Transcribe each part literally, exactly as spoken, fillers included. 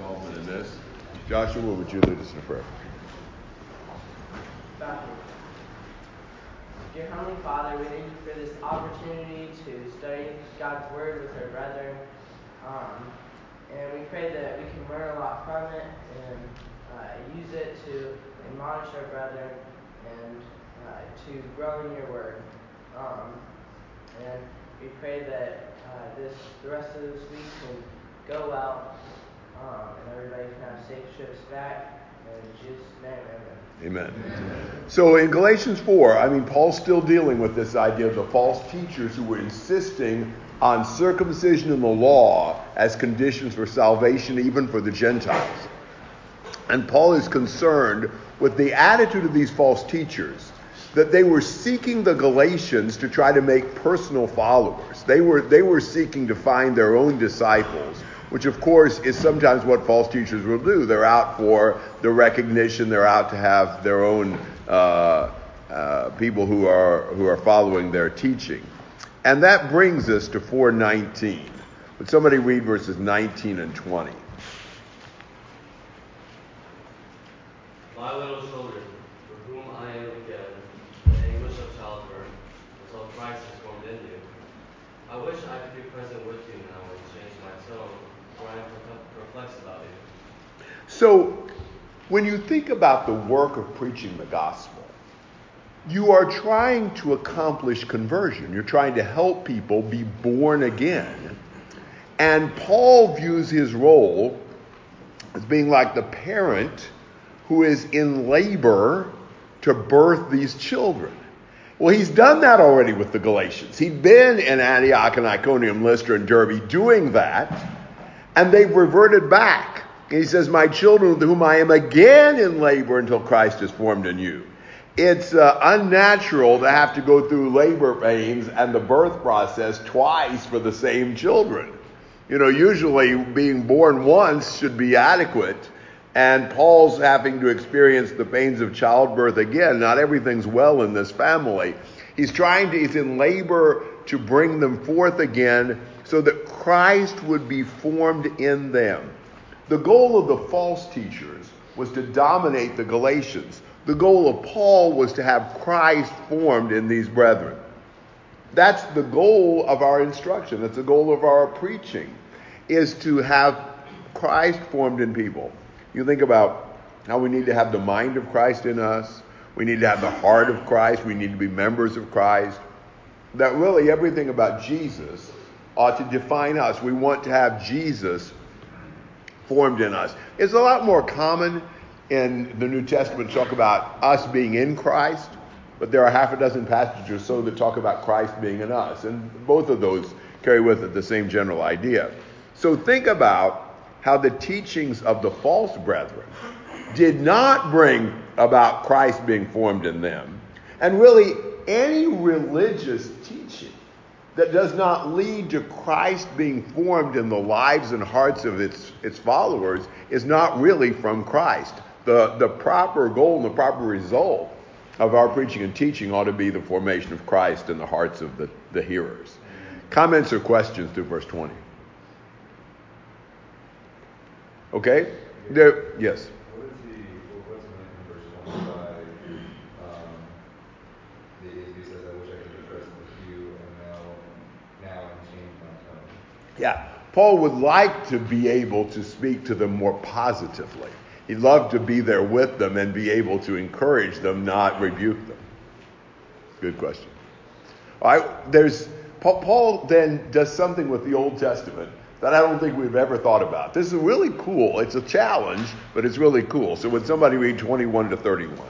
involvement in this. Joshua, would you lead us in prayer? Dear Heavenly Father, we thank you for this opportunity to study God's Word with our brethren. Um, and we pray that we can learn a lot from it and uh, use it to admonish our brethren and uh, to grow in your Word. Um, and we pray that uh, this the rest of this week can go well um, and everybody can have safe trips back. In Jesus' name, amen. Amen. So in Galatians four, I mean, Paul's still dealing with this idea of the false teachers who were insisting on circumcision in the law as conditions for salvation, even for the Gentiles. And Paul is concerned with the attitude of these false teachers, that they were seeking the Galatians to try to make personal followers. They were, they were seeking to find their own disciples, which of course is sometimes what false teachers will do. They're out for the recognition. They're out to have their own uh, uh, people who are who are following their teaching. And that brings us to four nineteen. Would somebody read verses nineteen and twenty? My little children, for whom I am again the anguish of childbirth, until Christ is formed in you. I wish I could be present with you now and change my tone, for I am perplexed about you. So, when you think about the work of preaching the gospel, you are trying to accomplish conversion. You're trying to help people be born again. And Paul views his role as being like the parent who is in labor to birth these children. Well, he's done that already with the Galatians. He'd been in Antioch and Iconium, Lystra, and Derbe doing that, and they've reverted back. And he says, my children with whom I am again in labor until Christ is formed in you. It's uh, unnatural to have to go through labor pains and the birth process twice for the same children. You know, usually being born once should be adequate. And Paul's having to experience the pains of childbirth again. Not everything's well in this family. He's trying to, he's in labor to bring them forth again so that Christ would be formed in them. The goal of the false teachers was to dominate the Galatians. The goal of Paul was to have Christ formed in these brethren. That's the goal of our instruction. That's the goal of our preaching, is to have Christ formed in people. You think about how we need to have the mind of Christ in us. We need to have the heart of Christ. We need to be members of Christ. That really everything about Jesus ought to define us. We want to have Jesus formed in us. It's a lot more common in the New Testament to talk about us being in Christ, but there are half a dozen passages or so that talk about Christ being in us. And both of those carry with it the same general idea. So think about how the teachings of the false brethren did not bring about Christ being formed in them. And really, any religious teaching that does not lead to Christ being formed in the lives and hearts of its, its followers is not really from Christ. The, the proper goal and the proper result of our preaching and teaching ought to be the formation of Christ in the hearts of the, the hearers. Comments or questions through verse twenty? Okay? There, yes. What is the, what's meant in verse twenty by, um, the A S B says, I wish I could be present with you and now, now and change my tone. Yeah. Paul would like to be able to speak to them more positively. He'd love to be there with them and be able to encourage them, not rebuke them. Good question. All right, there's Paul then does something with the Old Testament that I don't think we've ever thought about. This is really cool. It's a challenge, but it's really cool. So would somebody read twenty-one to thirty-one?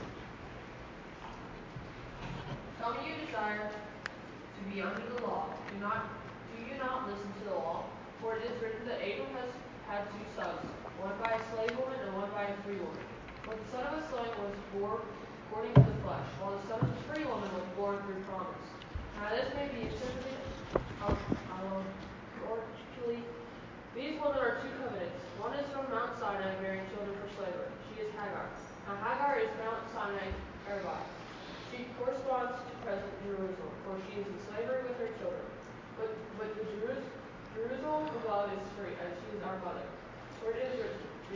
Some of you desire to be under the law. Do not do you not listen to the law? For it is written that Abram has had two sons, one by a slave woman and one by a free woman. But the son of a slave was born according to the flesh, while the son of a free woman was born through promise. Now this may be accepted of um, cordially. These women are two covenants. One is from Mount Sinai, bearing children for slavery. She is Hagar. Now Hagar is Mount Sinai Arabah. She corresponds to present Jerusalem, for she is in slavery with her children. But but the Jerus- Jerusalem above is free, as she is our mother. For it is written,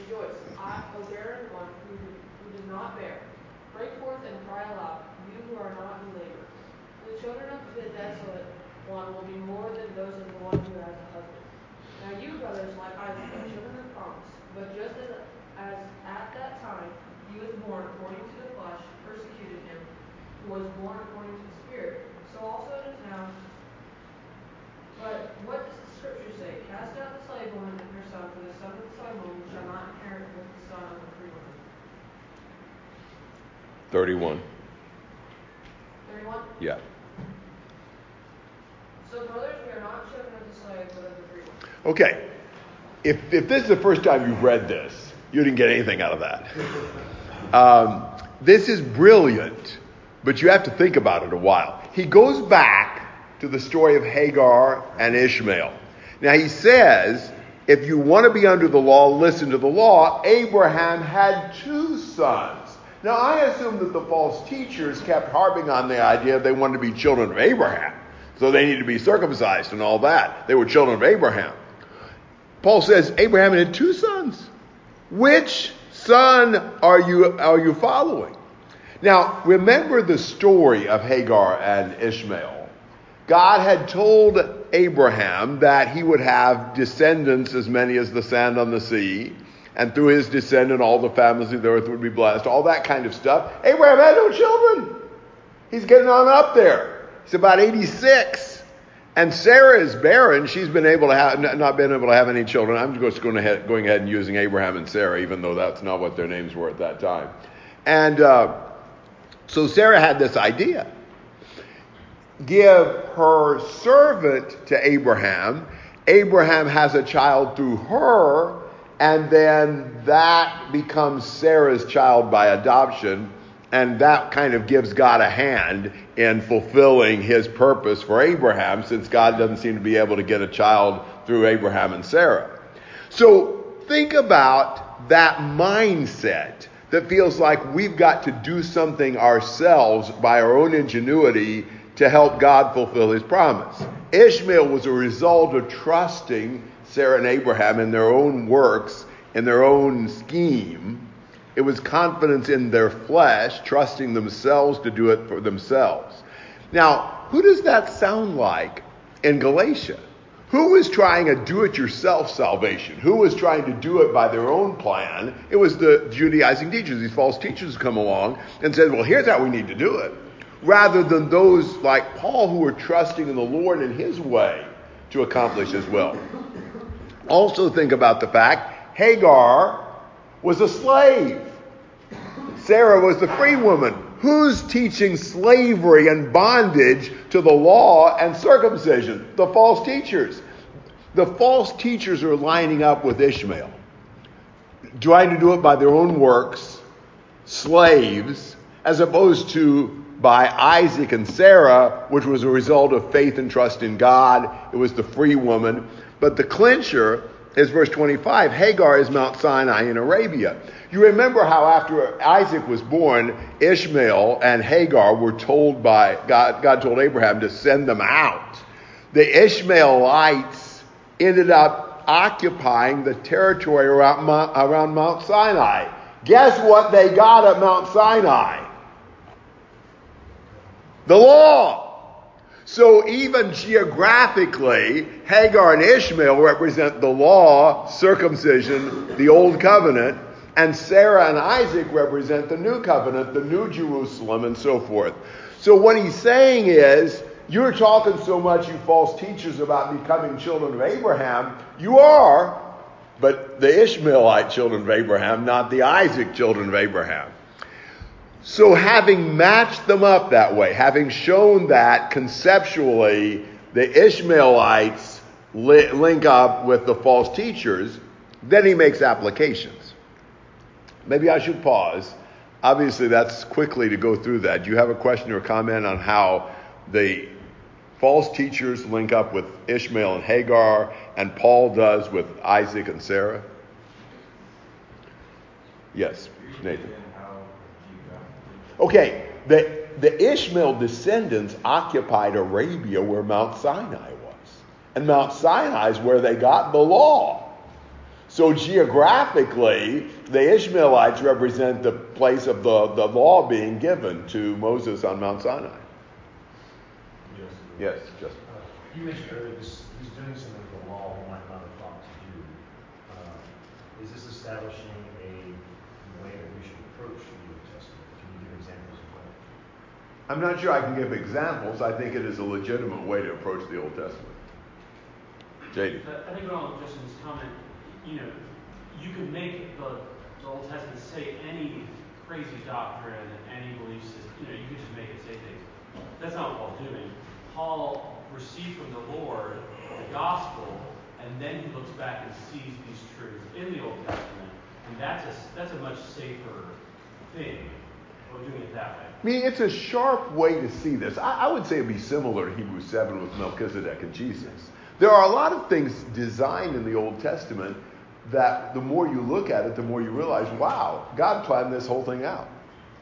thirty-one. thirty-one? Yeah. So, brothers, we are not children of the slave, but of the free one. Okay. If, if this is the first time you've read this, you didn't get anything out of that. Um, this is brilliant, but you have to think about it a while. He goes back to the story of Hagar and Ishmael. Now he says, if you want to be under the law, listen to the law. Abraham had two sons. Now I assume that the false teachers kept harping on the idea they wanted to be children of Abraham. So they needed to be circumcised and all that. They were children of Abraham. Paul says Abraham had two sons. Which son are you, are you following? Now, remember the story of Hagar and Ishmael. God had told Abraham that he would have descendants as many as the sand on the sea, and through his descendant all the families of the earth would be blessed, all that kind of stuff. Abraham had no children. He's getting on up there. He's about eighty-six. And Sarah is barren. She's been able to have, not been able to have any children. I'm just going ahead, going ahead and using Abraham and Sarah, even though that's not what their names were at that time. And uh, so Sarah had this idea. Give her servant to Abraham. Abraham has a child through her, and then that becomes Sarah's child by adoption. And that kind of gives God a hand in fulfilling his purpose for Abraham, since God doesn't seem to be able to get a child through Abraham and Sarah. So think about that mindset that feels like we've got to do something ourselves by our own ingenuity to help God fulfill his promise. Ishmael was a result of trusting Sarah and Abraham in their own works, in their own scheme. It was confidence in their flesh, trusting themselves to do it for themselves. Now, who does that sound like in Galatia? Who was trying a do-it-yourself salvation? Who was trying to do it by their own plan? It was the Judaizing teachers. These false teachers come along and said, well, here's how we need to do it. Rather than those like Paul who were trusting in the Lord and his way to accomplish his will. Also think about the fact Hagar was a slave. Sarah was the free woman. Who's teaching slavery and bondage to the law and circumcision? The false teachers. The false teachers are lining up with Ishmael, trying to do it by their own works, slaves, as opposed to by Isaac and Sarah, which was a result of faith and trust in God. It was the free woman. But the clincher is verse twenty-five. Hagar is Mount Sinai in Arabia. You remember how after Isaac was born, Ishmael and Hagar were told by God, God told Abraham to send them out. The Ishmaelites ended up occupying the territory around Mount, around Mount Sinai. Guess what they got at Mount Sinai? The law. So even geographically, Hagar and Ishmael represent the law, circumcision, the old covenant, and Sarah and Isaac represent the new covenant, the new Jerusalem, and so forth. So what he's saying is, you're talking so much, you false teachers, about becoming children of Abraham. You are, but the Ishmaelite children of Abraham, not the Isaac children of Abraham. So having matched them up that way, having shown that conceptually the Ishmaelites li- link up with the false teachers, then he makes applications. Maybe I should pause. Obviously, that's quickly to go through that. Do you have a question or comment on how the false teachers link up with Ishmael and Hagar, and Paul does with Isaac and Sarah? Yes, Nathan. Okay, the, the Ishmael descendants occupied Arabia where Mount Sinai was. And Mount Sinai is where they got the law. So geographically, the Ishmaelites represent the place of the, the law being given to Moses on Mount Sinai. Yes. Yes, Justin. Uh, you mentioned earlier this, he's doing something with the law we might not have thought to do. Uh, is this establishing a way that we should approach the New Testament? Can you give examples of that? I'm not sure I can give examples. I think it is a legitimate way to approach the Old Testament. J D. I think on Justin's comment, you know, you can make the, the Old Testament say any crazy doctrine, any belief system, you know, you could just make it say things. That's not what Paul's doing. Paul received from the Lord the gospel, and then he looks back and sees these truths in the Old Testament, and that's a, that's a much safer thing. We're doing it that way. I mean, it's a sharp way to see this. I, I would say it'd be similar to Hebrews seven with Melchizedek and Jesus. There are a lot of things designed in the Old Testament that the more you look at it, the more you realize, wow, God planned this whole thing out.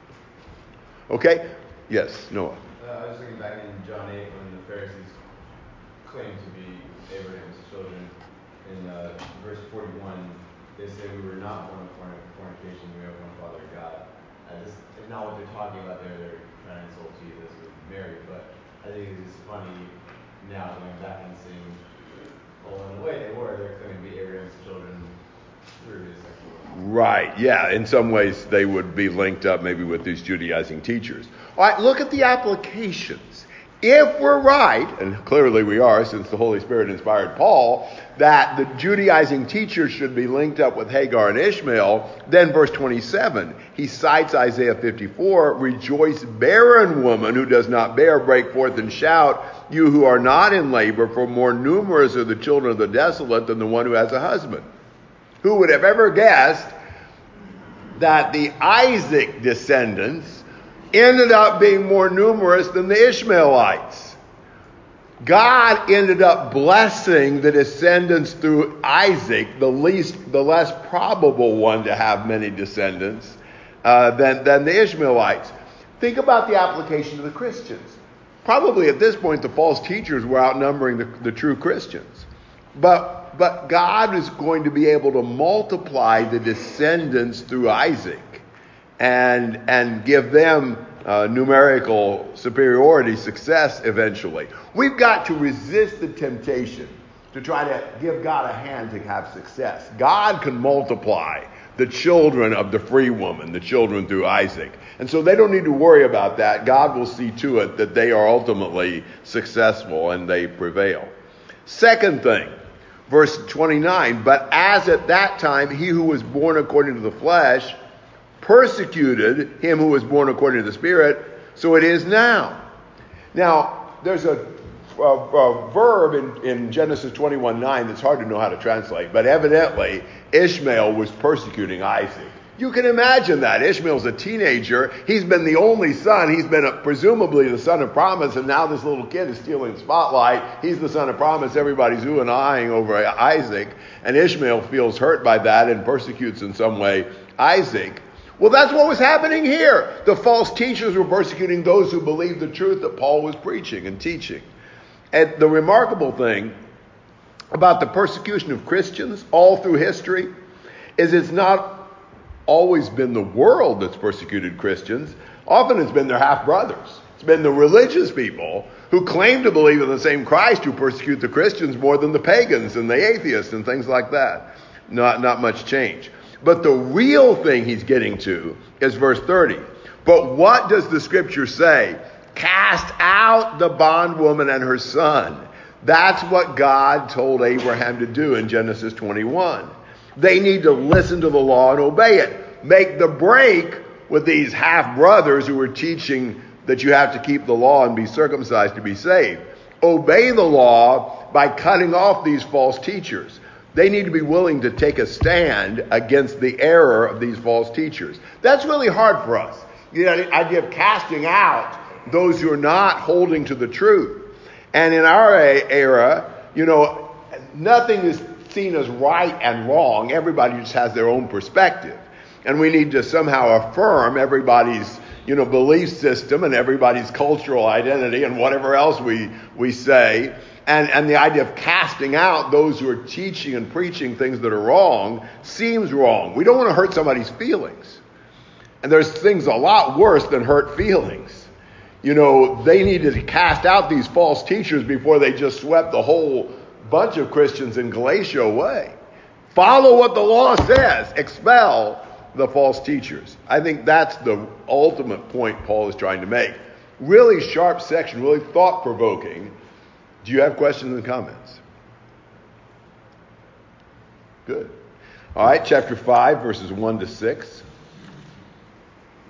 Okay? Yes, Noah. Uh, I was thinking back in John eight when the Pharisees claimed to be Abraham's children. In uh, verse forty-one, they say we were not born of fornication, we have one Father, God. I just, it's not what they're talking about there. They're trying to insult Jesus with Mary, but I think it's just funny now going back and seeing, well, in a way they were. They're claiming to be Abraham's children through his sexual life. Right, yeah. In some ways, they would be linked up maybe with these Judaizing teachers. All right, look at the applications. If we're right, and clearly we are since the Holy Spirit inspired Paul, that the Judaizing teachers should be linked up with Hagar and Ishmael, then verse twenty-seven, he cites Isaiah fifty-four, rejoice barren woman who does not bear, break forth and shout, you who are not in labor, for more numerous are the children of the desolate than the one who has a husband. Who would have ever guessed that the Isaac descendants ended up being more numerous than the Ishmaelites? God ended up blessing the descendants through Isaac, the least, the less probable one to have many descendants uh, than, than the Ishmaelites. Think about the application to the Christians. Probably at this point, the false teachers were outnumbering the, the true Christians. But, but God is going to be able to multiply the descendants through Isaac and, and give them uh, numerical superiority, success eventually. We've got to resist the temptation to try to give God a hand to have success. God can multiply the children of the free woman, the children through Isaac. And so they don't need to worry about that. God will see to it that they are ultimately successful and they prevail. Second thing, verse twenty-nine, but as at that time he who was born according to the flesh persecuted him who was born according to the Spirit, so it is now. Now, there's a, a, a verb in, in Genesis twenty-one nine that's hard to know how to translate, but evidently Ishmael was persecuting Isaac. You can imagine that. Ishmael's a teenager. He's been the only son. He's been a, presumably the son of promise, and now this little kid is stealing the spotlight. He's the son of promise. Everybody's oohing and eyeing over Isaac, and Ishmael feels hurt by that and persecutes in some way Isaac. Well, that's what was happening here. The false teachers were persecuting those who believed the truth that Paul was preaching and teaching. And the remarkable thing about the persecution of Christians all through history is it's not always been the world that's persecuted Christians. Often it's been their half-brothers. It's been the religious people who claim to believe in the same Christ who persecute the Christians more than the pagans and the atheists and things like that. Not, not much change. But the real thing he's getting to is verse thirty. But what does the scripture say? Cast out the bondwoman and her son. That's what God told Abraham to do in Genesis twenty-one. They need to listen to the law and obey it. Make the break with these half-brothers who are teaching that you have to keep the law and be circumcised to be saved. Obey the law by cutting off these false teachers. They need to be willing to take a stand against the error of these false teachers. That's really hard for us. You know, the idea of casting out those who are not holding to the truth. And in our era, you know, nothing is seen as right and wrong. Everybody just has their own perspective. And we need to somehow affirm everybody's, you know, belief system and everybody's cultural identity and whatever else we, we say. And, and the idea of casting out those who are teaching and preaching things that are wrong seems wrong. We don't want to hurt somebody's feelings. And there's things a lot worse than hurt feelings. You know, they needed to cast out these false teachers before they just swept the whole bunch of Christians in Galatia away. Follow what the law says. Expel the false teachers. I think that's the ultimate point Paul is trying to make. Really sharp section, really thought-provoking. Do you have questions and comments? Good. All right, chapter five, verses one to six.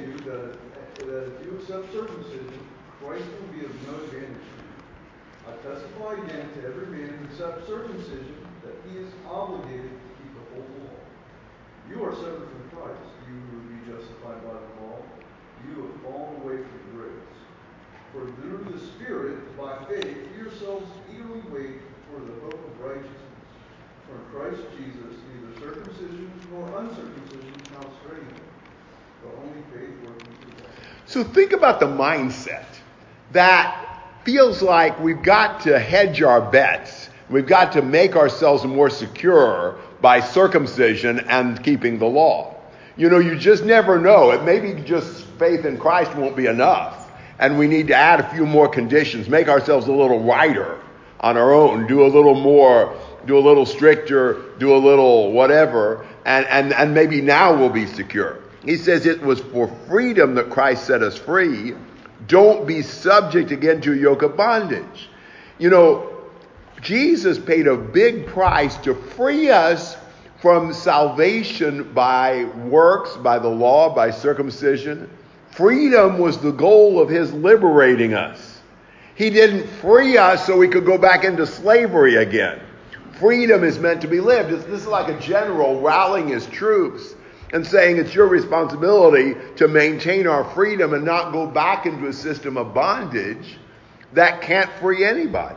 you that, that if you accept circumcision, Christ will be of no advantage to you. I testify again to every man who accepts circumcision that he is obligated to keep the whole law. You are separate from Christ, you who would be justified by the law. You have fallen away from grace. For through the Spirit, by faith, you yourselves eagerly wait for the hope of righteousness. For in Christ Jesus, neither circumcision nor uncircumcision counts for anything, but only faith working through love. So think about the mindset that feels like we've got to hedge our bets. We've got to make ourselves more secure by circumcision and keeping the law. You know, you just never know. It may be just faith in Christ won't be enough. And we need to add a few more conditions, make ourselves a little righter on our own, do a little more, do a little stricter, do a little whatever, and, and, and maybe now we'll be secure. He says it was for freedom that Christ set us free. Don't be subject again to a yoke of bondage. You know, Jesus paid a big price to free us from salvation by works, by the law, by circumcision. Freedom was the goal of his liberating us. He didn't free us so we could go back into slavery again. Freedom is meant to be lived. This is like a general rallying his troops and saying it's your responsibility to maintain our freedom and not go back into a system of bondage that can't free anybody.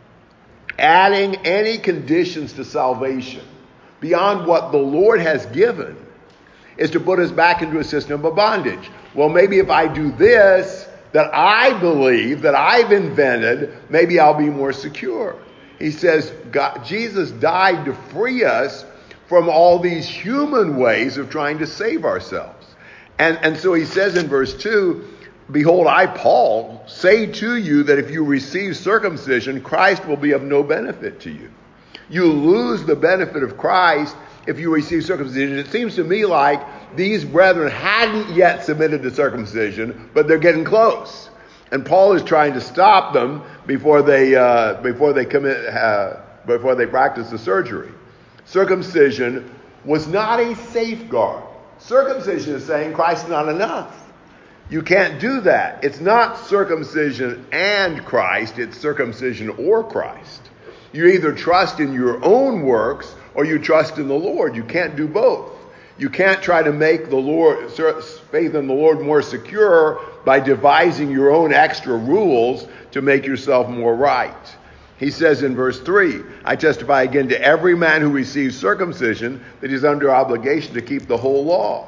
Adding any conditions to salvation beyond what the Lord has given is to put us back into a system of bondage. Well, maybe if I do this that I believe, that I've invented, maybe I'll be more secure. He says God, Jesus died to free us from all these human ways of trying to save ourselves. And, and so he says in verse two, behold, I, Paul, say to you that if you receive circumcision, Christ will be of no benefit to you. You lose the benefit of Christ if you receive circumcision. It seems to me like these brethren hadn't yet submitted to circumcision, but they're getting close. And Paul is trying to stop them before they uh, before they commit uh, before they practice the surgery. Circumcision was not a safeguard. Circumcision is saying Christ's not enough. You can't do that. It's not circumcision and Christ, it's circumcision or Christ. You either trust in your own works or you trust in the Lord. You can't do both. You can't try to make the Lord, faith in the Lord more secure by devising your own extra rules to make yourself more right. He says in verse three, I testify again to every man who receives circumcision that he's under obligation to keep the whole law.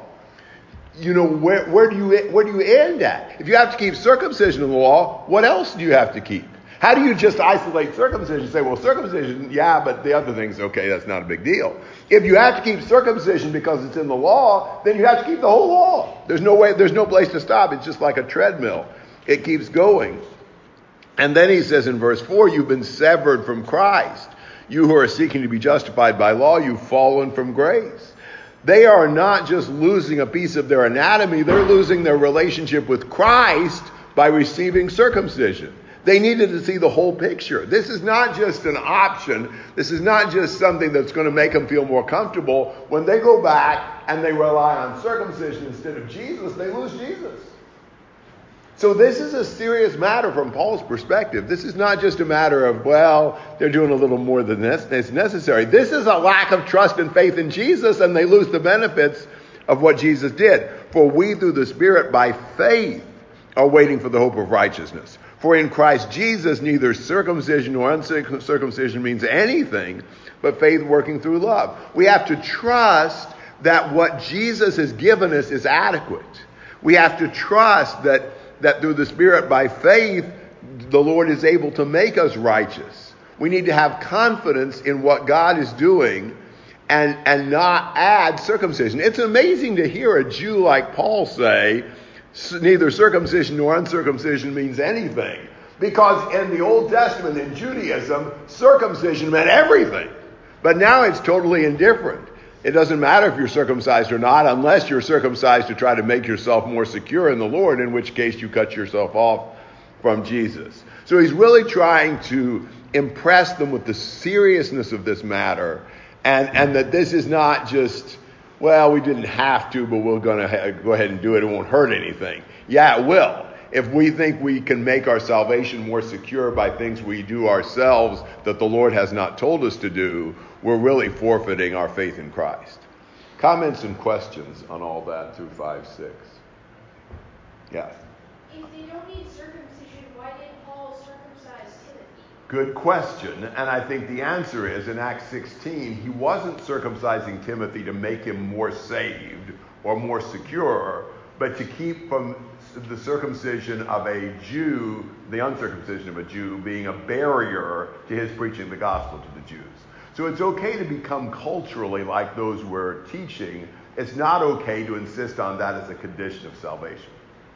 You know, where, where do you where do you end at? If you have to keep circumcision in the law, what else do you have to keep? How do you just isolate circumcision and say, well, circumcision, yeah, but the other thing's okay, that's not a big deal. If you have to keep circumcision because it's in the law, then you have to keep the whole law. There's no way, there's no place to stop. It's just like a treadmill. It keeps going. And then he says in verse four, you've been severed from Christ. You who are seeking to be justified by law, you've fallen from grace. They are not just losing a piece of their anatomy, they're losing their relationship with Christ by receiving circumcision. They needed to see the whole picture. This is not just an option. This is not just something that's going to make them feel more comfortable. When they go back and they rely on circumcision instead of Jesus, they lose Jesus. So this is a serious matter from Paul's perspective. This is not just a matter of, well, they're doing a little more than this. It's necessary. This is a lack of trust and faith in Jesus, and they lose the benefits of what Jesus did. For we through the Spirit by faith are waiting for the hope of righteousness. For in Christ Jesus, neither circumcision nor uncircumcision means anything, but faith working through love. We have to trust that what Jesus has given us is adequate. We have to trust that, that through the Spirit, by faith, the Lord is able to make us righteous. We need to have confidence in what God is doing and, and not add circumcision. It's amazing to hear a Jew like Paul say, neither circumcision nor uncircumcision means anything. Because in the Old Testament, in Judaism, circumcision meant everything. But now it's totally indifferent. It doesn't matter if you're circumcised or not, unless you're circumcised to try to make yourself more secure in the Lord, in which case you cut yourself off from Jesus. So he's really trying to impress them with the seriousness of this matter, and, and that this is not just well, we didn't have to, but we're going to ha- go ahead and do it. It won't hurt anything. Yeah, it will. If we think we can make our salvation more secure by things we do ourselves that the Lord has not told us to do, we're really forfeiting our faith in Christ. Comments and questions on all that through five, six. Yeah. If they don't need circumcision, why did Paul circumcise Timothy? Good question. And I think the answer is in Acts sixteen, he wasn't circumcising Timothy to make him more saved or more secure, but to keep from the circumcision of a Jew, the uncircumcision of a Jew, being a barrier to his preaching the gospel to the Jews. So it's okay to become culturally like those we're teaching. It's not okay to insist on that as a condition of salvation.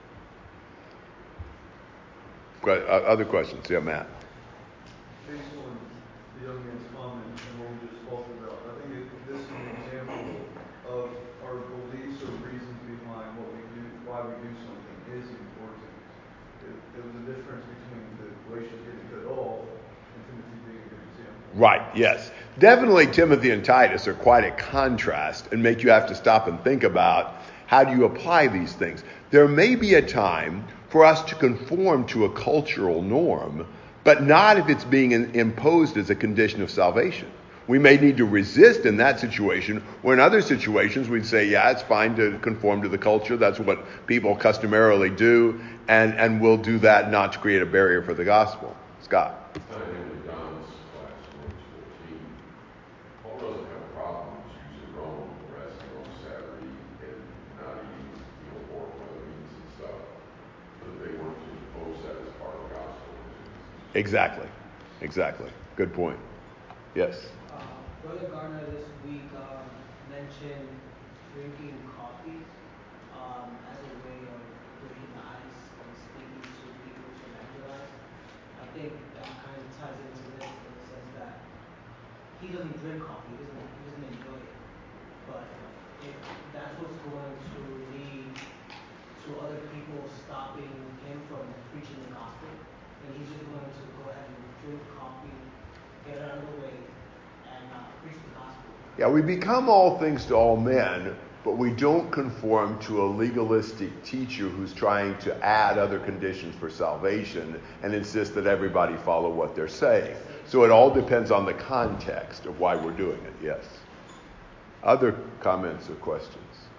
Other questions? Yeah, Matt. Based on the young man's comment and what we just talked about, I think it, this is an example of our beliefs or reasons behind what we do, why we do something is important. It, it was a difference between the Galatians getting cut off and Timothy being a good example. Right, yes. Definitely Timothy and Titus are quite a contrast and make you have to stop and think about how do you apply these things. There may be a time for us to conform to a cultural norm, but not if it's being in, imposed as a condition of salvation. We may need to resist in that situation, or in other situations we'd say, yeah, it's fine to conform to the culture. That's what people customarily do, and, and we'll do that not to create a barrier for the gospel. Scott. Kind of in John's class, Romans fourteen, Paul doesn't have a problem with Jews in Rome resting on Saturday and not eating, you know, pork and other meats and stuff, but they weren't to impose that as part of the gospel. Exactly. Exactly. Good point. Yes. Uh, Brother Garner this week um, mentioned drinking coffee um, as a way of breaking the ice and speaking to people to evangelize. I think that kind of ties into this in the sense that he doesn't drink coffee, he doesn't, he doesn't enjoy it. But if that's what's going to lead to other people stopping him from preaching the gospel, and he's just going to go ahead and drink coffee, get it out of the way, and uh, preach the gospel. Yeah, we become all things to all men, but we don't conform to a legalistic teacher who's trying to add other conditions for salvation and insist that everybody follow what they're saying. So it all depends on the context of why we're doing it, yes. Other comments or questions?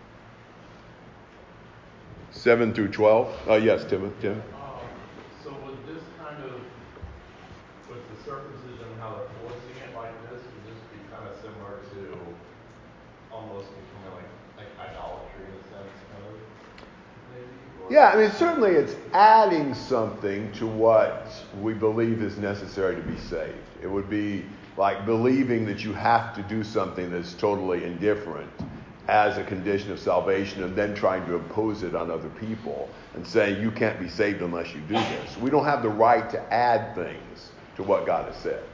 seven through twelve? Uh, yes, Tim. Tim? Um, so would this kind of, with the circumcision, how they're forcing it like this, would this be kind of similar to almost becoming like like idolatry in a sense, kind of, maybe? Or Yeah, I mean, certainly it's adding something to what we believe is necessary to be saved. It would be like believing that you have to do something that's totally indifferent as a condition of salvation and then trying to impose it on other people and saying you can't be saved unless you do this. We don't have the right to add things to what God has said.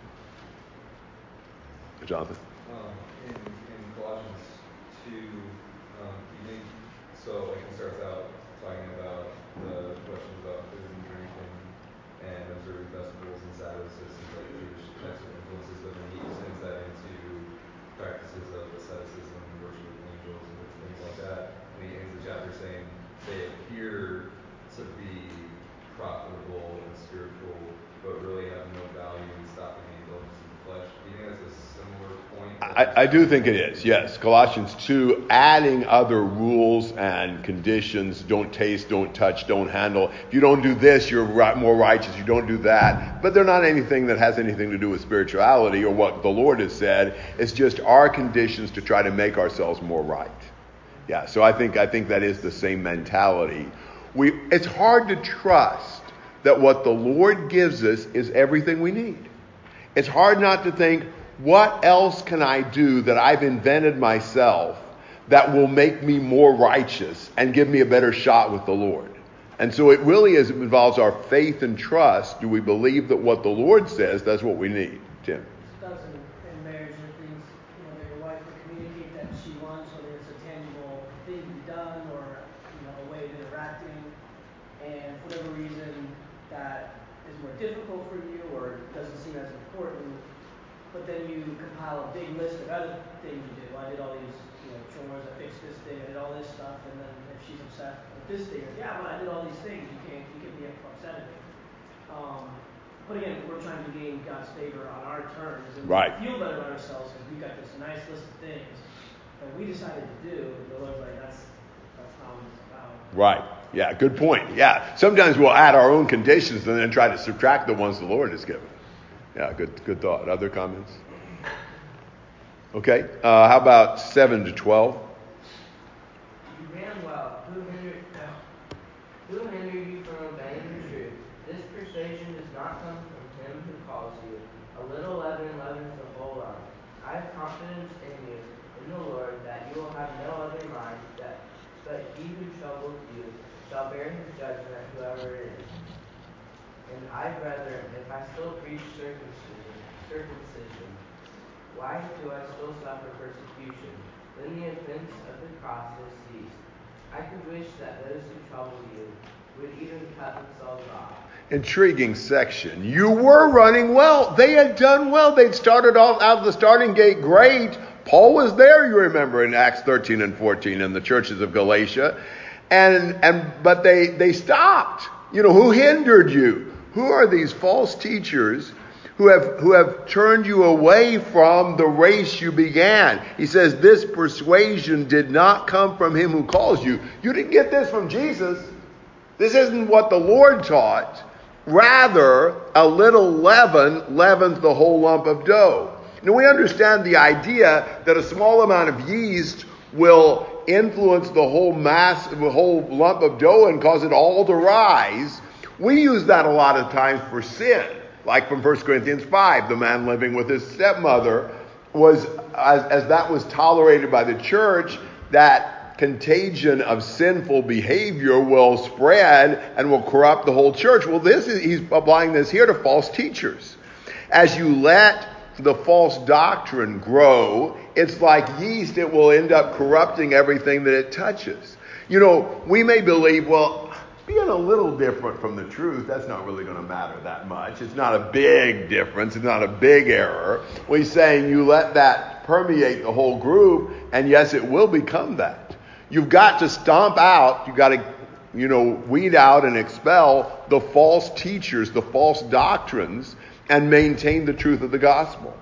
Jonathan? Um, in, in Colossians two, um, beginning, so like he starts out talking about the questions about food and drink and, and observing festivals and Sabbaths as some like Jewish types of influences, but then he extends that into practices of asceticism and worship of angels and things like that. And he ends the chapter saying they appear to be profitable and spiritual, but really have no value in stopping the indulgence of the flesh. Do you think that's a similar point? I, I do think it is, yes. Colossians two, adding other rules and conditions, don't taste, don't touch, don't handle. If you don't do this, you're more righteous. You don't do that. But they're not anything that has anything to do with spirituality or what the Lord has said. It's just our conditions to try to make ourselves more right. Yeah, so I think I think that is the same mentality. We it's hard to trust that what the Lord gives us is everything we need. It's hard not to think, what else can I do that I've invented myself that will make me more righteous and give me a better shot with the Lord? And so it really is, it involves our faith and trust. Do we believe that what the Lord says, that's what we need? Tim? This does in, in marriage or things, you know, that your wife will communicate that she wants, whether it's a tangible thing to be done or, you know, a way of interacting. And for whatever reason that is more difficult for you or doesn't seem as important, but then you compile a big list of other things you did. Well, I did all these, you know, chores his statement. Yeah, but I did all these things. You can't, you can't be upset at me. Um, but again, we're trying to gain God's favor on our terms and Right. feel better about ourselves because we've got this nice list of things that we decided to do. The Lord's like, that's that's not what it's about. Right. Yeah, good point. Yeah. Sometimes we'll add our own conditions and then try to subtract the ones the Lord has given. Yeah, good good thought. Other comments? Okay. Uh, how about seven to twelve? You ran well. Who hindered, uh, who hindered you from obeying the truth? This persuasion does not come from him who calls you. A little leaven leavens the whole lump. I have confidence in you, in the Lord, that you will have no other mind, that but he who troubles you shall bear his judgment, whoever it is. And I, brethren, if I still preach circumcision, circumcision, why do I still suffer persecution? Then the offense of the cross has ceased. I could wish that those who trouble you would even cut themselves off. Intriguing section. You were running well. They had done well. They'd started off out of the starting gate great. Paul was there, you remember, in Acts thirteen and fourteen in the churches of Galatia. And and but they they stopped. You know, who hindered you? Who are these false teachers who have who have turned you away from the race you began? He says, this persuasion did not come from him who calls you. You didn't get this from Jesus. This isn't what the Lord taught. Rather, a little leaven leavens the whole lump of dough. Now, we understand the idea that a small amount of yeast will influence the whole mass, the whole lump of dough and cause it all to rise. We use that a lot of times for sin. Like from First Corinthians five, the man living with his stepmother was, as, as that was tolerated by the church, that contagion of sinful behavior will spread and will corrupt the whole church. Well, this is, he's applying this here to false teachers. As you let the false doctrine grow, it's like yeast. It will end up corrupting everything that it touches. You know, we may believe, well, being a little different from the truth, that's not really going to matter that much. It's not a big difference. It's not a big error. Well, he's saying you let that permeate the whole group, and yes, it will become that. You've got to stomp out, you've got to, you know, weed out and expel the false teachers, the false doctrines, and maintain the truth of the gospel.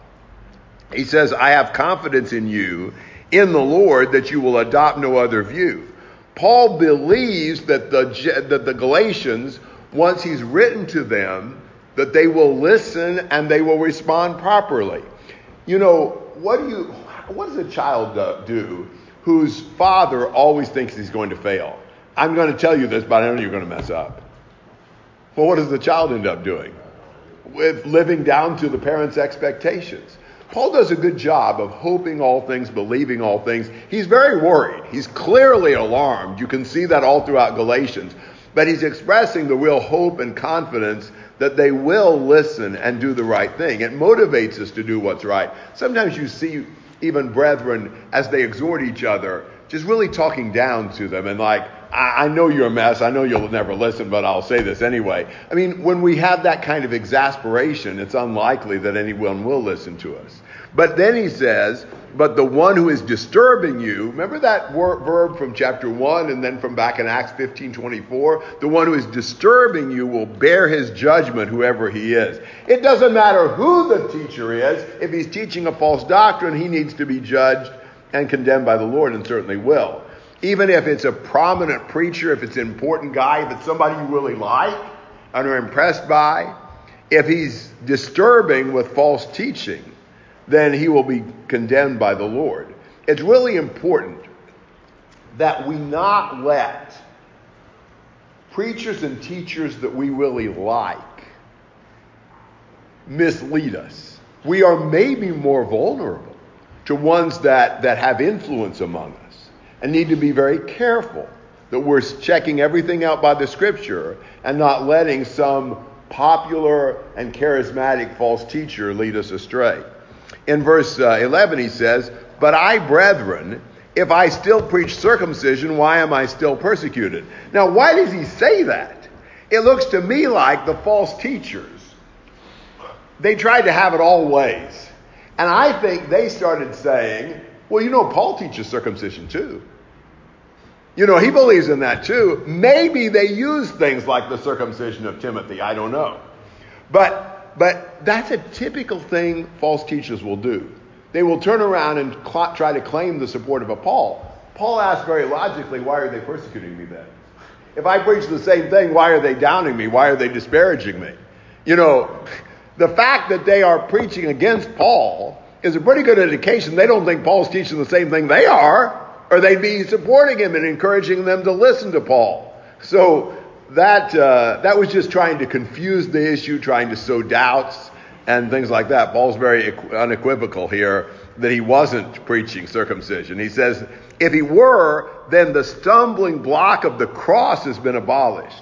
He says, I have confidence in you, in the Lord, that you will adopt no other view. Paul believes that the, that the Galatians, once he's written to them, that they will listen and they will respond properly. You know, what do you, what does a child do whose father always thinks he's going to fail? I'm going to tell you this, but I know you're going to mess up. Well, what does the child end up doing? With living down to the parents' expectations. Paul does a good job of hoping all things, believing all things. He's very worried. He's clearly alarmed. You can see that all throughout Galatians. But he's expressing the real hope and confidence that they will listen and do the right thing. It motivates us to do what's right. Sometimes you see even brethren, as they exhort each other, just really talking down to them and like, I, I know you're a mess. I know you'll never listen, but I'll say this anyway. I mean, when we have that kind of exasperation, it's unlikely that anyone will listen to us. But then he says, but the one who is disturbing you, remember that word, verb from chapter one and then from back in Acts fifteen twenty-four? The one who is disturbing you will bear his judgment, whoever he is. It doesn't matter who the teacher is. If he's teaching a false doctrine, he needs to be judged and condemned by the Lord, and certainly will. Even if it's a prominent preacher, if it's an important guy, if it's somebody you really like and are impressed by, if he's disturbing with false teaching, then he will be condemned by the Lord. It's really important that we not let preachers and teachers that we really like mislead us. We are maybe more vulnerable to ones that, that have influence among us and need to be very careful that we're checking everything out by the Scripture and not letting some popular and charismatic false teacher lead us astray. In verse uh, eleven, he says, but I, brethren, if I still preach circumcision, why am I still persecuted? Now, why does he say that? It looks to me like the false teachers, they tried to have it all ways. And I think they started saying, well, you know, Paul teaches circumcision too. You know, he believes in that too. Maybe they use things like the circumcision of Timothy. I don't know. But, but that's a typical thing false teachers will do. They will turn around and cl- try to claim the support of a Paul. Paul asks very logically, why are they persecuting me then? If I preach the same thing, why are they downing me? Why are they disparaging me? You know, the fact that they are preaching against Paul is a pretty good indication they don't think Paul's teaching the same thing they are, or they'd be supporting him and encouraging them to listen to Paul. So that uh, that was just trying to confuse the issue, trying to sow doubts and things like that. Paul's very unequivocal here that he wasn't preaching circumcision. He says, if he were, then the stumbling block of the cross has been abolished.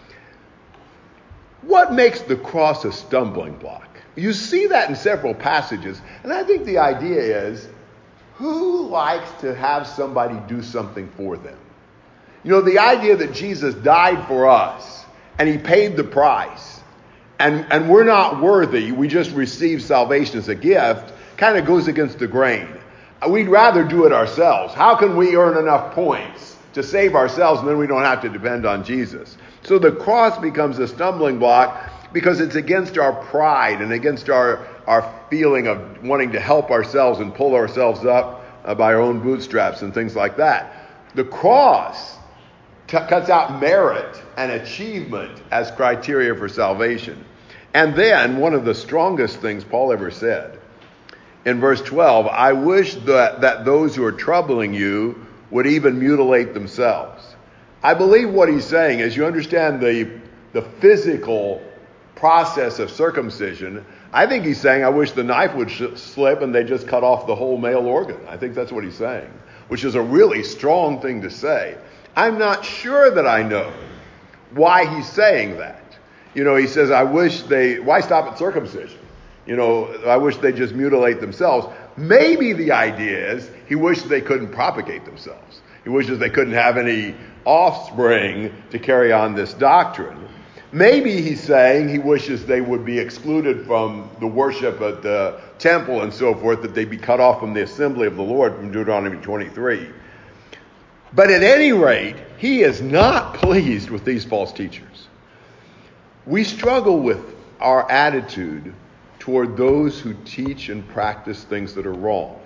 What makes the cross a stumbling block? You see that in several passages, and I think the idea is, who likes to have somebody do something for them? You know, the idea that Jesus died for us, and he paid the price, and, and we're not worthy, we just receive salvation as a gift, kind of goes against the grain. We'd rather do it ourselves. How can we earn enough points to save ourselves and then we don't have to depend on Jesus? So the cross becomes a stumbling block because it's against our pride and against our, our feeling of wanting to help ourselves and pull ourselves up uh, by our own bootstraps and things like that. The cross t- cuts out merit and achievement as criteria for salvation. And then one of the strongest things Paul ever said, in verse twelve, I wish that, that those who are troubling you would even mutilate themselves. I believe what he's saying is, you understand the, the physical process of circumcision. I think he's saying, I wish the knife would sh- slip and they just cut off the whole male organ. I think that's what he's saying, which is a really strong thing to say. I'm not sure that I know why he's saying that. You know, he says, I wish they, why stop at circumcision? You know, I wish they just mutilate themselves. Maybe the idea is he wishes they couldn't propagate themselves. He wishes they couldn't have any offspring to carry on this doctrine. Maybe he's saying he wishes they would be excluded from the worship at the temple and so forth, that they be cut off from the assembly of the Lord from Deuteronomy twenty-three. But at any rate, he is not pleased with these false teachers. We struggle with our attitude toward those who teach and practice things that are wrong.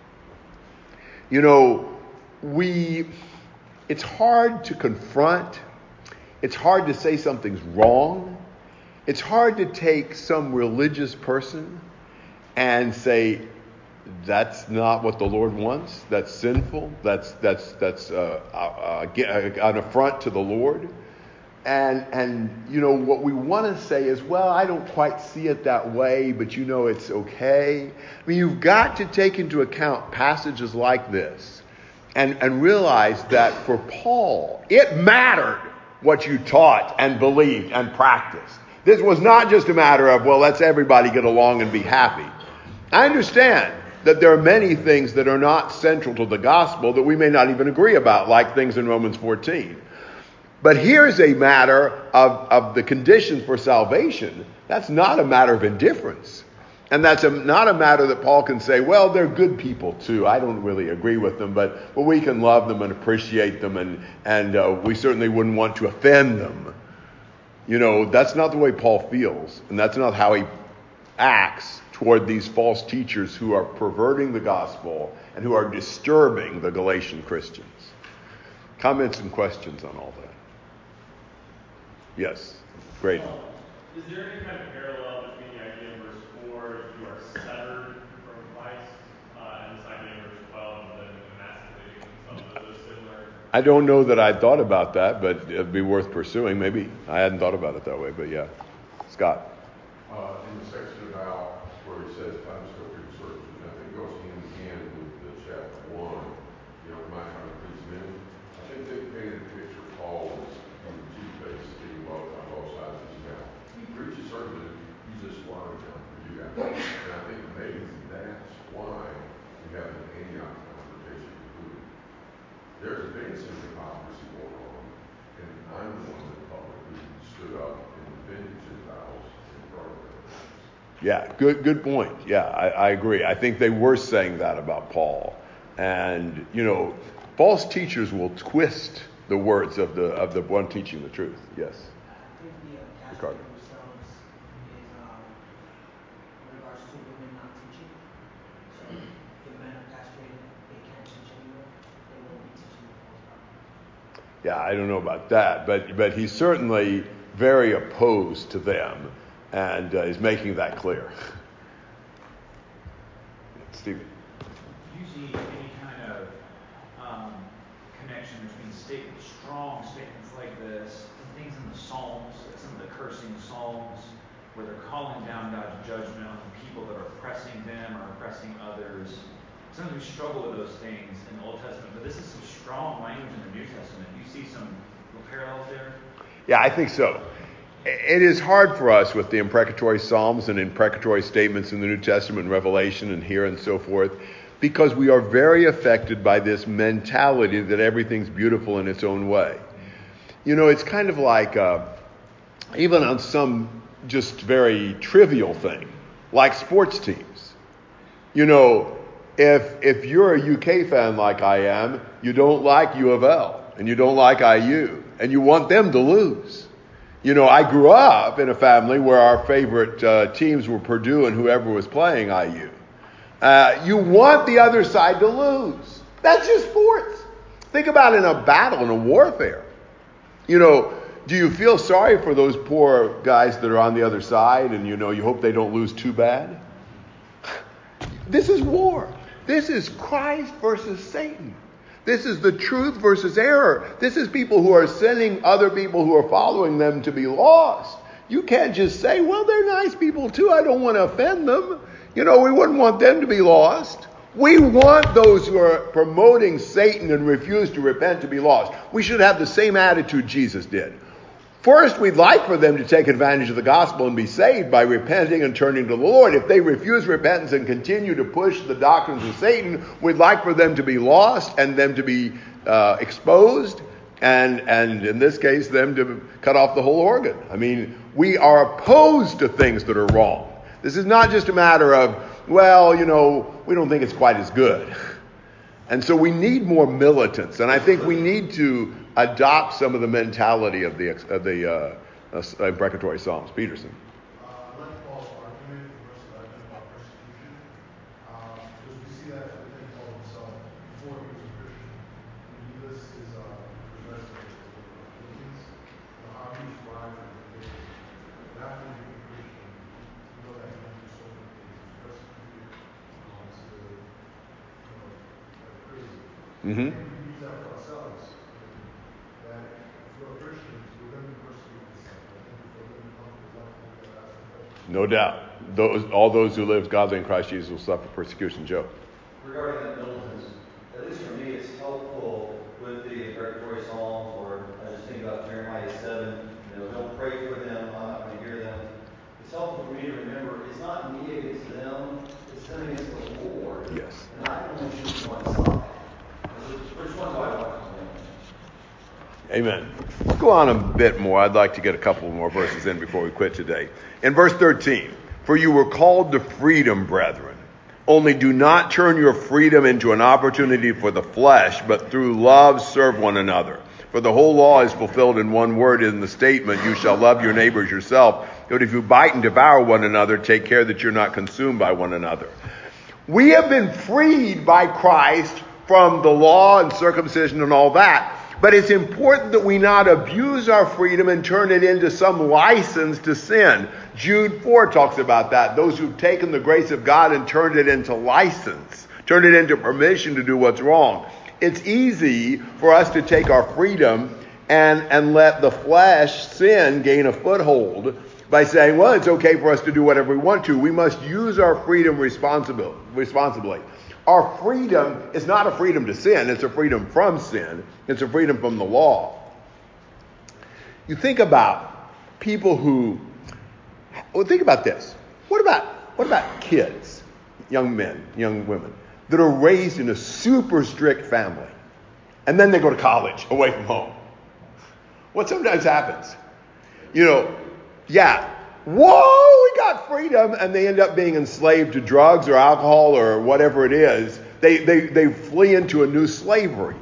You know, we, it's hard to confront. It's hard to say something's wrong. It's hard to take some religious person and say, that's not what the Lord wants. That's sinful. That's that's that's uh, uh, an affront to the Lord. And, and you know, what we want to say is, well, I don't quite see it that way, but you know, it's okay. I mean, you've got to take into account passages like this and, and realize that for Paul, it mattered what you taught and believed and practiced. This was not just a matter of, well, let's everybody get along and be happy. I understand that there are many things that are not central to the gospel that we may not even agree about, like things in Romans fourteen. But here's a matter of, of the conditions for salvation. That's not a matter of indifference. And that's a, not a matter that Paul can say, well, they're good people too. I don't really agree with them, but, but we can love them and appreciate them, and, and uh, we certainly wouldn't want to offend them. You know, that's not the way Paul feels, and that's not how he acts toward these false teachers who are perverting the gospel and who are disturbing the Galatian Christians. Comments and questions on all that? Yes, great. Well, is there any kind of parallel between the idea in verse four, you are severed from Christ, uh, and this idea in verse twelve of them emasculating themselves? Are those similar? I don't know that I thought about that, but it'd be worth pursuing. Maybe I hadn't thought about it that way, but yeah. Scott. Uh, in the section about where he says, I'm still pretty certain, I think it goes hand in hand with the chapter one, you know, am I trying to please men? I think they painted a picture of Paul as being two-faced, getting both on both sides of his mouth. He preaches certainly, he's just learning now for you guys. And I think maybe that's why we have an Antioch confrontation concluded. There's a big sin of hypocrisy going on, and I'm the one that publicly stood up and defended Gentiles in front of them. Yeah, good good point. Yeah, I, I agree. I think they were saying that about Paul. And, you know, False teachers will twist the words of the of the one teaching the truth. Yes. I think the uh, Ricardo. castrating themselves is um, in regards to women not teaching. So if the men are castrated, they can't teach anymore. They won't be teaching the false doctrine. Yeah, I don't know about that, but but he's certainly very opposed to them, and uh, is making that clear. Stephen. Do you see any kind of um, connection between state, strong statements like this and things in the Psalms, like some of the cursing Psalms, where they're calling down God's judgment on the people that are oppressing them or oppressing others? Sometimes we struggle with those things in the Old Testament, but this is some strong language in the New Testament. Do you see some parallels there? Yeah, I think so. It is hard for us with the imprecatory Psalms and imprecatory statements in the New Testament and Revelation and here and so forth, because we are very affected by this mentality that everything's beautiful in its own way. You know, it's kind of like, uh, even on some just very trivial thing, like sports teams. You know, if if you're a U K fan like I am, you don't like U of L and you don't like I U and you want them to lose. You know, I grew up in a family where our favorite uh, teams were Purdue and whoever was playing I U. Uh, you want the other side to lose. That's just sports. Think about in a battle, in a warfare. You know, do you feel sorry for those poor guys that are on the other side and, you know, you hope they don't lose too bad? This is war. This is Christ versus Satan. This is the truth versus error. This is people who are sending other people who are following them to be lost. You can't just say, well, they're nice people too. I don't want to offend them. You know, we wouldn't want them to be lost. We want those who are promoting Satan and refuse to repent to be lost. We should have the same attitude Jesus did. First, we'd like for them to take advantage of the gospel and be saved by repenting and turning to the Lord. If they refuse repentance and continue to push the doctrines of Satan, we'd like for them to be lost and them to be uh, exposed and, and in this case, them to cut off the whole organ. I mean, we are opposed to things that are wrong. This is not just a matter of, well, you know, we don't think it's quite as good. And so we need more militants. And I think we need to adopt some of the mentality of the of the uh, uh, imprecatory Psalms. Peterson. Uh, I like Paul's argument in verse eleven about persecution, um, because we see that within Paul himself before he was a Christian. When he lists his, uh, his resume in the book of Philippians, you know, how he was thriving in the faith. But after he became a Christian, we know that he went through so many things. He was persecuted um, to, you know, like crazy. Mm-hmm. And we use that for ourselves. That if we're Christians, we're going to be persecuted and stuff. I think if we're living comfortable life, we'll get asked the question. No doubt. Those, all those who live godly in Christ Jesus will suffer persecution. Joe. Regarding that militants, at least for me, it's helpful with the imprecatory Psalms, or I just think about Jeremiah seven, you know, don't pray for them, I'm not going to hear them. It's helpful for me to remember it's not me against them, it's them against the Lord. Yes. And I can only choose one side. Which one do I want to win? Amen. Let's go on a bit more. I'd like to get a couple more verses in before we quit today. In verse thirteen, for you were called to freedom, brethren. Only do not turn your freedom into an opportunity for the flesh, but through love serve one another. For the whole law is fulfilled in one word in the statement, you shall love your neighbors yourself. But if you bite and devour one another, take care that you're not consumed by one another. We have been freed by Christ from the law and circumcision and all that. But it's important that we not abuse our freedom and turn it into some license to sin. Jude four talks about that. Those who've taken the grace of God and turned it into license, turned it into permission to do what's wrong. It's easy for us to take our freedom and, and let the flesh, sin, gain a foothold by saying, well, it's okay for us to do whatever we want to. We must use our freedom responsible, responsibly. Our freedom is not a freedom to sin. It's a freedom from sin. It's a freedom from the law. You think about people who, well, think about this. What about, what about kids, young men, young women, that are raised in a super strict family, and then they go to college away from home? What sometimes happens? You know, yeah, whoa, we got freedom, and they end up being enslaved to drugs or alcohol or whatever it is. They, they, they flee into a new slavery.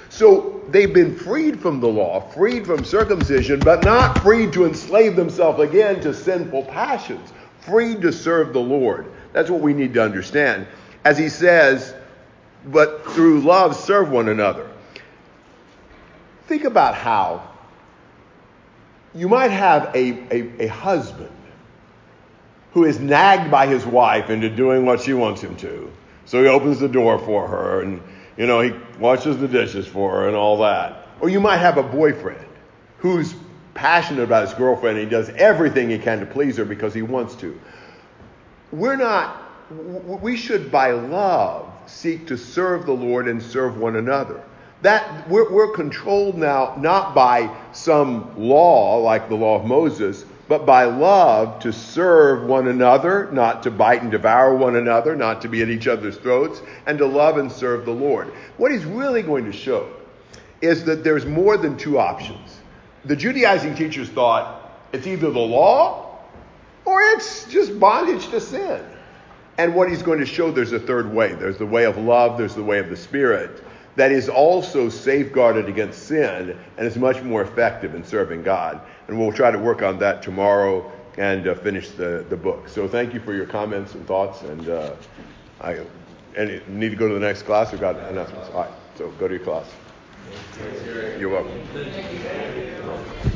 So they've been freed from the law, freed from circumcision, but not freed to enslave themselves again to sinful passions, freed to serve the Lord. That's what we need to understand. As he says, but through love serve one another. Think about how you might have a, a, a husband who is nagged by his wife into doing what she wants him to. So he opens the door for her and, you know, he washes the dishes for her and all that. Or you might have a boyfriend who's passionate about his girlfriend and he does everything he can to please her because he wants to. We're not, we should by love seek to serve the Lord and serve one another. That we're, we're controlled now not by some law like the law of Moses, but by love to serve one another, not to bite and devour one another, not to be at each other's throats, and to love and serve the Lord. What he's really going to show is that there's more than two options. The Judaizing teachers thought it's either the law or it's just bondage to sin. And what he's going to show, there's a third way. There's the way of love, there's the way of the Spirit, that is also safeguarded against sin and is much more effective in serving God. And we'll try to work on that tomorrow and uh, finish the, the book. So thank you for your comments and thoughts. And uh, I and need to go to the next class or got announcements? All right, so go to your class. You're welcome.